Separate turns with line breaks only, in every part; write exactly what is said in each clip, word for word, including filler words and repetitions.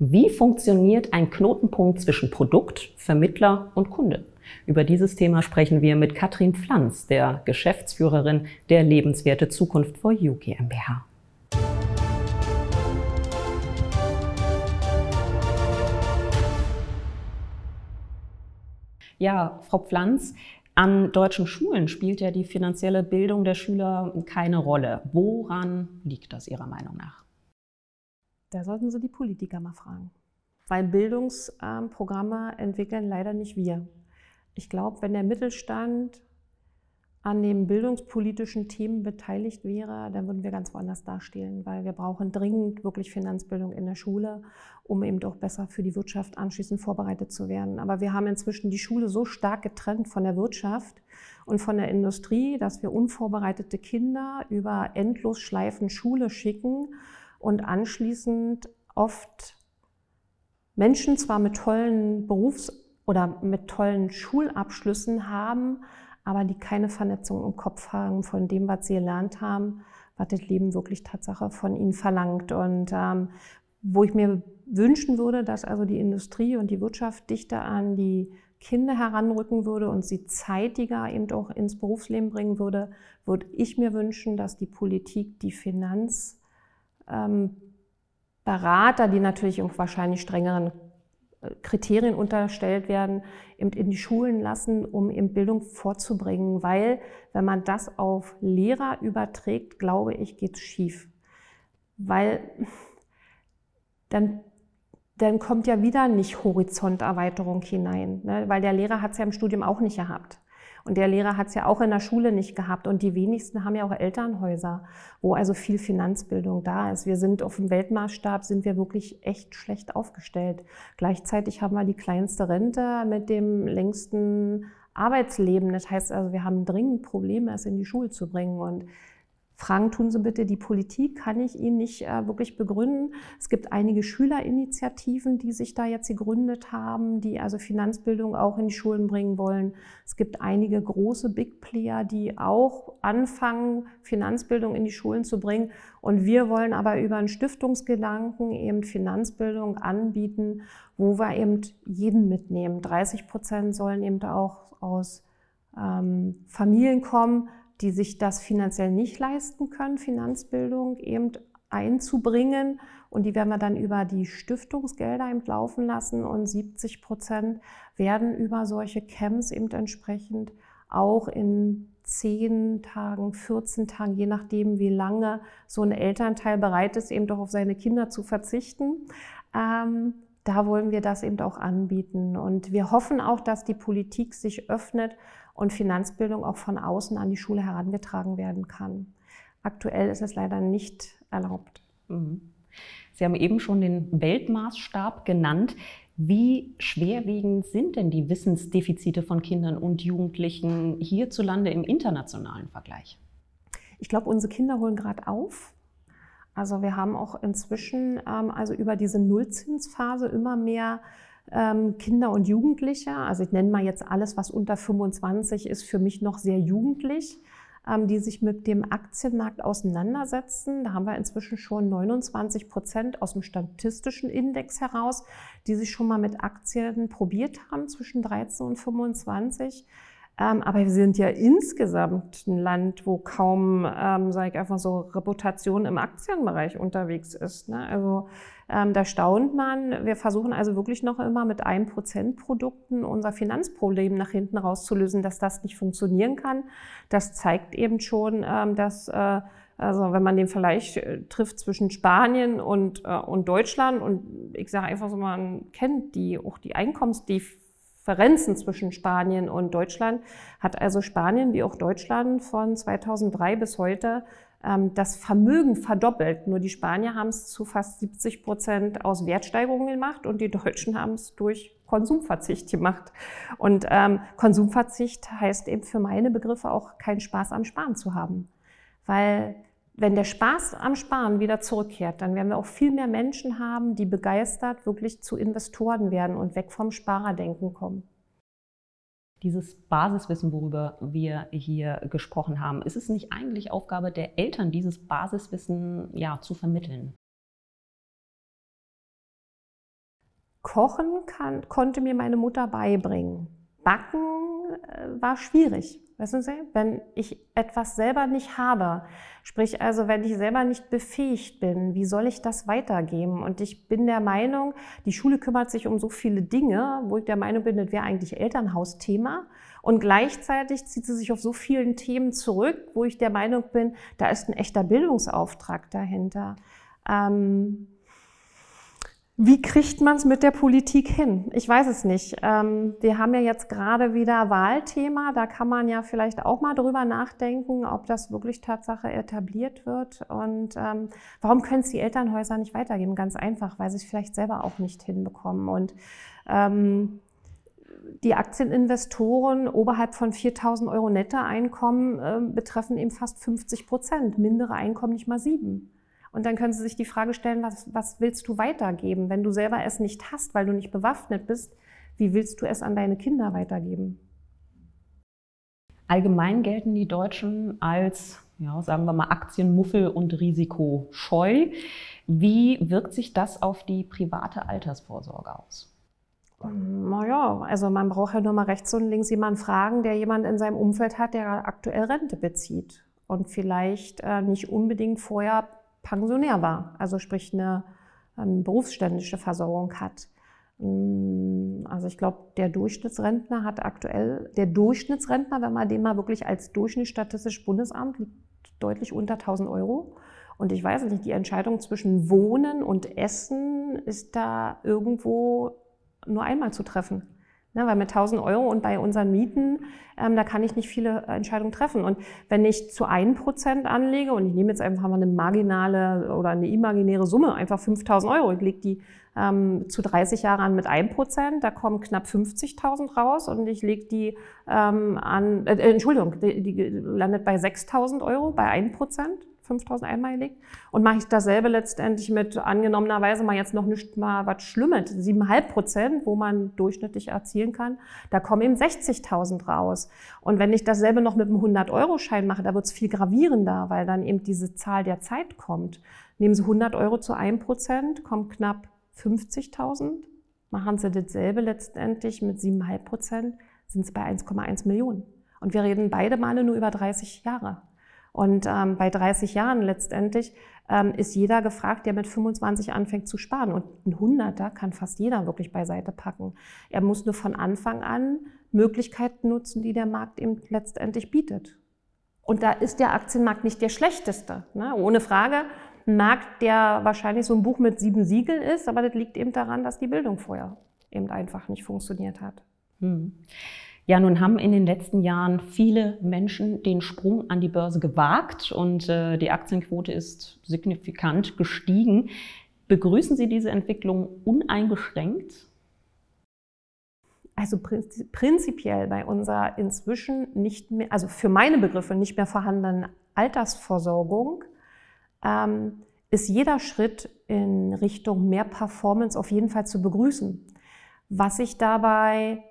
Wie funktioniert ein Knotenpunkt zwischen Produkt, Vermittler und Kunde? Über dieses Thema sprechen wir mit Katrin Pflanz, der Geschäftsführerin der Lebenswerte Zukunft for You GmbH. Ja, Frau Pflanz, an deutschen Schulen spielt ja die finanzielle Bildung der Schüler keine Rolle. Woran liegt das Ihrer Meinung nach?
Da sollten Sie die Politiker mal fragen. Weil Bildungsprogramme entwickeln leider nicht wir. Ich glaube, wenn der Mittelstand an den bildungspolitischen Themen beteiligt wäre, dann würden wir ganz woanders dastehen, weil wir brauchen dringend wirklich Finanzbildung in der Schule, um eben doch besser für die Wirtschaft anschließend vorbereitet zu werden. Aber wir haben inzwischen die Schule so stark getrennt von der Wirtschaft und von der Industrie, dass wir unvorbereitete Kinder über Endlosschleifen Schule schicken und anschließend oft Menschen zwar mit tollen Berufs- oder mit tollen Schulabschlüssen haben, aber die keine Vernetzung im Kopf haben von dem, was sie gelernt haben, was das Leben wirklich Tatsache von ihnen verlangt. Und ähm, wo ich mir wünschen würde, dass also die Industrie und die Wirtschaft dichter an die Kinder heranrücken würde und sie zeitiger eben auch ins Berufsleben bringen würde, würde ich mir wünschen, dass die Politik die Finanzberater, die natürlich auch wahrscheinlich strengeren Kriterien unterstellt werden, eben in die Schulen lassen, um eben Bildung vorzubringen. Weil, wenn man das auf Lehrer überträgt, glaube ich, geht es schief. Weil dann, dann kommt ja wieder nicht Horizonterweiterung hinein, ne? Weil der Lehrer hat es ja im Studium auch nicht gehabt. Und der Lehrer hat es ja auch in der Schule nicht gehabt. Und die wenigsten haben ja auch Elternhäuser, wo also viel Finanzbildung da ist. Wir sind auf dem Weltmaßstab, sind wir wirklich echt schlecht aufgestellt. Gleichzeitig haben wir die kleinste Rente mit dem längsten Arbeitsleben. Das heißt also, wir haben dringend Probleme, es in die Schule zu bringen. Und fragen tun Sie bitte die Politik, kann ich Ihnen nicht äh, wirklich begründen. Es gibt einige Schülerinitiativen, die sich da jetzt gegründet haben, die also Finanzbildung auch in die Schulen bringen wollen. Es gibt einige große Big Player, die auch anfangen, Finanzbildung in die Schulen zu bringen. Und wir wollen aber über einen Stiftungsgedanken eben Finanzbildung anbieten, wo wir eben jeden mitnehmen. dreißig Prozent sollen eben auch aus ähm, Familien kommen, die sich das finanziell nicht leisten können, Finanzbildung eben einzubringen. Und die werden wir dann über die Stiftungsgelder eben laufen lassen. Und siebzig Prozent werden über solche Camps eben entsprechend auch in zehn Tagen, vierzehn Tagen, je nachdem, wie lange so ein Elternteil bereit ist, eben doch auf seine Kinder zu verzichten. Ähm, da wollen wir das eben auch anbieten. Und wir hoffen auch, dass die Politik sich öffnet und Finanzbildung auch von außen an die Schule herangetragen werden kann. Aktuell ist es leider nicht erlaubt.
Sie haben eben schon den Weltmaßstab genannt. Wie schwerwiegend sind denn die Wissensdefizite von Kindern und Jugendlichen hierzulande im internationalen Vergleich?
Ich glaube, unsere Kinder holen gerade auf. Also wir haben auch inzwischen ähm, also über diese Nullzinsphase immer mehr ähm, Kinder und Jugendliche. Also ich nenne mal jetzt alles, was unter fünfundzwanzig ist, für mich noch sehr jugendlich, ähm, die sich mit dem Aktienmarkt auseinandersetzen. Da haben wir inzwischen schon neunundzwanzig Prozent aus dem statistischen Index heraus, die sich schon mal mit Aktien probiert haben zwischen dreizehn und fünfundzwanzig. Ähm, aber wir sind ja insgesamt ein Land, wo kaum, ähm, sage ich einfach so, Reputation im Aktienbereich unterwegs ist, ne? Also ähm, da staunt man. Wir versuchen also wirklich noch immer mit ein Prozent Produkten unser Finanzproblem nach hinten rauszulösen, dass das nicht funktionieren kann. Das zeigt eben schon, ähm, dass äh, also wenn man den Vergleich äh, trifft zwischen Spanien und, äh, und Deutschland und ich sage einfach so, man kennt die auch die Einkommensdifferenzen Differenzen zwischen Spanien und Deutschland, hat also Spanien wie auch Deutschland von zweitausenddrei bis heute ähm, das Vermögen verdoppelt. Nur die Spanier haben es zu fast siebzig Prozent aus Wertsteigerungen gemacht und die Deutschen haben es durch Konsumverzicht gemacht. Und ähm, Konsumverzicht heißt eben für meine Begriffe auch keinen Spaß am Sparen zu haben. Weil wenn der Spaß am Sparen wieder zurückkehrt, dann werden wir auch viel mehr Menschen haben, die begeistert wirklich zu Investoren werden und weg vom Sparerdenken kommen.
Dieses Basiswissen, worüber wir hier gesprochen haben, ist es nicht eigentlich Aufgabe der Eltern, dieses Basiswissen ja, zu vermitteln?
Kochen kann, konnte mir meine Mutter beibringen. Backen äh, war schwierig. Wissen Sie, wenn ich etwas selber nicht habe, sprich also, wenn ich selber nicht befähigt bin, wie soll ich das weitergeben? Und ich bin der Meinung, die Schule kümmert sich um so viele Dinge, wo ich der Meinung bin, das wäre eigentlich Elternhausthema. Und gleichzeitig zieht sie sich auf so vielen Themen zurück, wo ich der Meinung bin, da ist ein echter Bildungsauftrag dahinter. Ähm, Wie kriegt man es mit der Politik hin? Ich weiß es nicht. Ähm, wir haben ja jetzt gerade wieder Wahlthema. Da kann man ja vielleicht auch mal drüber nachdenken, ob das wirklich Tatsache etabliert wird. Und ähm, warum können es die Elternhäuser nicht weitergeben? Ganz einfach, weil sie es vielleicht selber auch nicht hinbekommen. Und ähm, die Aktieninvestoren oberhalb von viertausend Euro Nettoeinkommen äh, betreffen eben fast fünfzig Prozent, mindere Einkommen nicht mal sieben. Und dann können Sie sich die Frage stellen, was, was willst du weitergeben? Wenn du selber es nicht hast, weil du nicht bewaffnet bist, wie willst du es an deine Kinder weitergeben?
Allgemein gelten die Deutschen als, ja, sagen wir mal, Aktienmuffel und risikoscheu. Wie wirkt sich das auf die private Altersvorsorge aus?
Naja, also man braucht ja nur mal rechts und links jemanden fragen, der jemand in seinem Umfeld hat, der aktuell Rente bezieht und vielleicht äh, nicht unbedingt vorher Pensionär war, also sprich eine, eine berufsständische Versorgung hat. Also ich glaube, der Durchschnittsrentner hat aktuell, der Durchschnittsrentner, wenn man den mal wirklich als Durchschnitt Statistisches Bundesamt, liegt deutlich unter tausend Euro. Und ich weiß nicht, die Entscheidung zwischen Wohnen und Essen ist da irgendwo nur einmal zu treffen. Ne, weil mit tausend Euro und bei unseren Mieten, ähm, da kann ich nicht viele Entscheidungen treffen. Und wenn ich zu ein Prozent anlege, und ich nehme jetzt einfach mal eine marginale oder eine imaginäre Summe, einfach fünftausend Euro, ich lege die ähm, zu dreißig Jahre an mit ein Prozent, da kommen knapp fünfzigtausend raus und ich lege die ähm, an, äh, Entschuldigung, die, die landet bei sechstausend Euro, bei ein Prozent. fünftausend einmal gelegt und mache ich dasselbe letztendlich mit angenommenerweise mal jetzt noch nicht mal was Schlimmes, sieben Komma fünf Prozent, wo man durchschnittlich erzielen kann, da kommen eben sechzigtausend raus. Und wenn ich dasselbe noch mit einem hundert-Euro-Schein mache, da wird es viel gravierender, weil dann eben diese Zahl der Zeit kommt. Nehmen Sie hundert Euro zu ein Prozent, kommt knapp fünfzigtausend. Machen Sie dasselbe letztendlich mit sieben Komma fünf Prozent, sind es bei eins Komma eins Millionen. Und wir reden beide Male nur über dreißig Jahre. Und ähm, bei dreißig Jahren letztendlich ähm, ist jeder gefragt, der mit fünfundzwanzig anfängt zu sparen. Und ein Hunderter kann fast jeder wirklich beiseite packen. Er muss nur von Anfang an Möglichkeiten nutzen, die der Markt ihm letztendlich bietet. Und da ist der Aktienmarkt nicht der schlechteste, ne? Ohne Frage. Ein Markt, der wahrscheinlich so ein Buch mit sieben Siegeln ist, aber das liegt eben daran, dass die Bildung vorher eben einfach nicht funktioniert hat.
Hm. Ja, nun haben in den letzten Jahren viele Menschen den Sprung an die Börse gewagt und äh, die Aktienquote ist signifikant gestiegen. Begrüßen Sie diese Entwicklung uneingeschränkt?
Also prinzipiell bei unserer inzwischen nicht mehr, also für meine Begriffe nicht mehr vorhandenen Altersversorgung ähm, ist jeder Schritt in Richtung mehr Performance auf jeden Fall zu begrüßen. Was ich dabei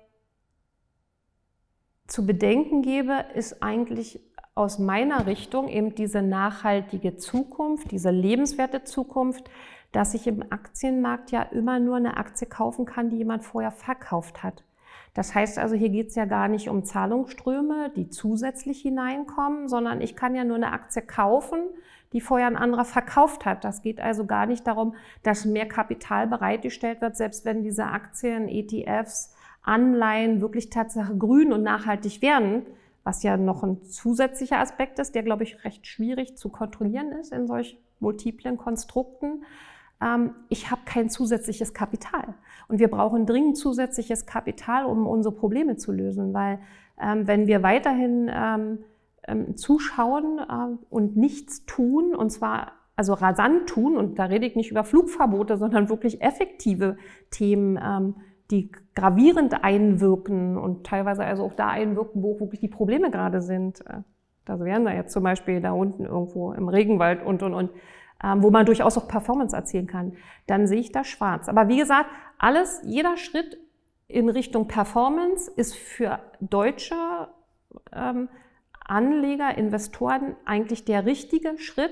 zu bedenken gebe, ist eigentlich aus meiner Richtung eben diese nachhaltige Zukunft, diese lebenswerte Zukunft, dass ich im Aktienmarkt ja immer nur eine Aktie kaufen kann, die jemand vorher verkauft hat. Das heißt also, hier geht es ja gar nicht um Zahlungsströme, die zusätzlich hineinkommen, sondern ich kann ja nur eine Aktie kaufen, die vorher ein anderer verkauft hat. Das geht also gar nicht darum, dass mehr Kapital bereitgestellt wird, selbst wenn diese Aktien, E T Fs, Anleihen wirklich tatsächlich grün und nachhaltig werden, was ja noch ein zusätzlicher Aspekt ist, der, glaube ich, recht schwierig zu kontrollieren ist in solch multiplen Konstrukten. Ähm, ich habe kein zusätzliches Kapital. Und wir brauchen dringend zusätzliches Kapital, um unsere Probleme zu lösen, weil ähm, wenn wir weiterhin ähm, ähm, zuschauen äh, und nichts tun, und zwar also rasant tun, und da rede ich nicht über Flugverbote, sondern wirklich effektive Themen, ähm, die gravierend einwirken und teilweise also auch da einwirken, wo wirklich die Probleme gerade sind. Da wären wir jetzt zum Beispiel da unten irgendwo im Regenwald und, und, und, wo man durchaus auch Performance erzielen kann. Dann sehe ich da schwarz. Aber wie gesagt, alles, jeder Schritt in Richtung Performance ist für deutsche ähm, Anleger, Investoren eigentlich der richtige Schritt,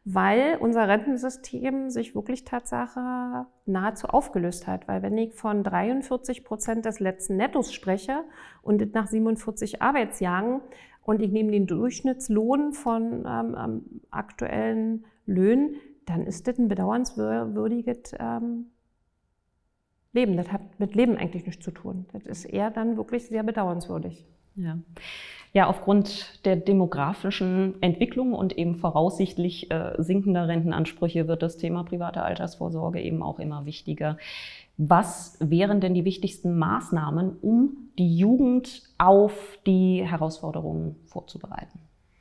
weil unser Rentensystem sich wirklich Tatsache nahezu aufgelöst hat. Weil wenn ich von dreiundvierzig Prozent des letzten Nettos spreche und nach siebenundvierzig Arbeitsjahren und ich nehme den Durchschnittslohn von ähm, aktuellen Löhnen, dann ist das ein bedauernswürdiges ähm, Leben. Das hat mit Leben eigentlich nichts zu tun. Das ist eher dann wirklich sehr bedauernswürdig.
Ja. Ja, aufgrund der demografischen Entwicklung und eben voraussichtlich äh, sinkender Rentenansprüche wird das Thema private Altersvorsorge eben auch immer wichtiger. Was wären denn die wichtigsten Maßnahmen, um die Jugend auf die Herausforderungen vorzubereiten?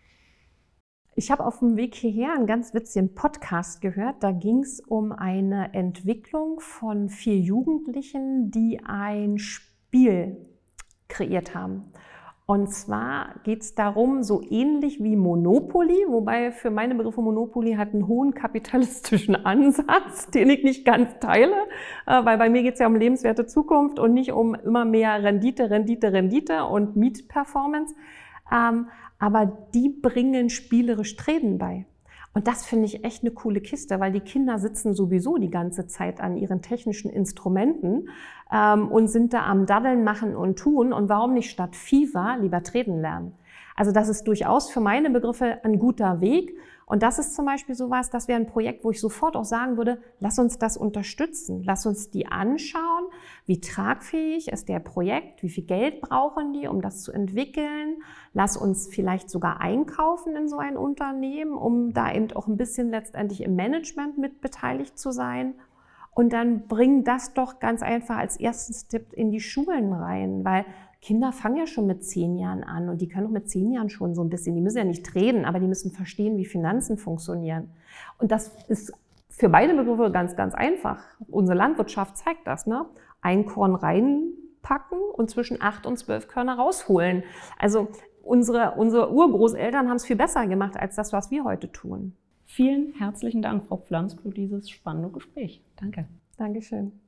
Ich habe auf dem Weg hierher einen ganz witzigen Podcast gehört. Da ging es um eine Entwicklung von vier Jugendlichen, die ein Spiel kreiert haben. Und zwar geht es darum, so ähnlich wie Monopoly, wobei für meine Begriffe Monopoly hat einen hohen kapitalistischen Ansatz, den ich nicht ganz teile, weil bei mir geht es ja um lebenswerte Zukunft und nicht um immer mehr Rendite, Rendite, Rendite und Mietperformance. Aber die bringen spielerisch Reden bei. Und das finde ich echt eine coole Kiste, weil die Kinder sitzen sowieso die ganze Zeit an ihren technischen Instrumenten ähm, und sind da am Daddeln, Machen und Tun. Und warum nicht statt FIFA lieber treten lernen? Also das ist durchaus für meine Begriffe ein guter Weg. Und das ist zum Beispiel sowas, das wäre ein Projekt, wo ich sofort auch sagen würde, lass uns das unterstützen. Lass uns die anschauen, wie tragfähig ist der Projekt, wie viel Geld brauchen die, um das zu entwickeln. Lass uns vielleicht sogar einkaufen in so ein Unternehmen, um da eben auch ein bisschen letztendlich im Management mit beteiligt zu sein. Und dann bring das doch ganz einfach als ersten Tipp in die Schulen rein, weil Kinder fangen ja schon mit zehn Jahren an und die können auch mit zehn Jahren schon so ein bisschen, die müssen ja nicht reden, aber die müssen verstehen, wie Finanzen funktionieren. Und das ist für beide Begriffe ganz, ganz einfach. Unsere Landwirtschaft zeigt das, ne? Ein Korn reinpacken und zwischen acht und zwölf Körner rausholen. Also unsere, unsere Urgroßeltern haben es viel besser gemacht als das, was wir heute tun.
Vielen herzlichen Dank, Frau Pflanz, für dieses spannende Gespräch. Danke.
Dankeschön.